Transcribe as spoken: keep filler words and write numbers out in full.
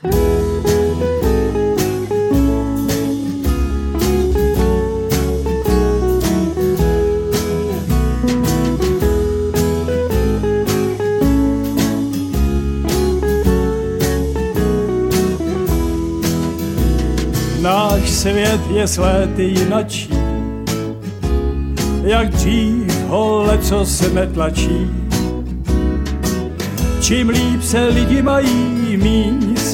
Náš svět je sléty jinačí, jak dřív ho leco se netlačí. Čím líp se lidi mají, míň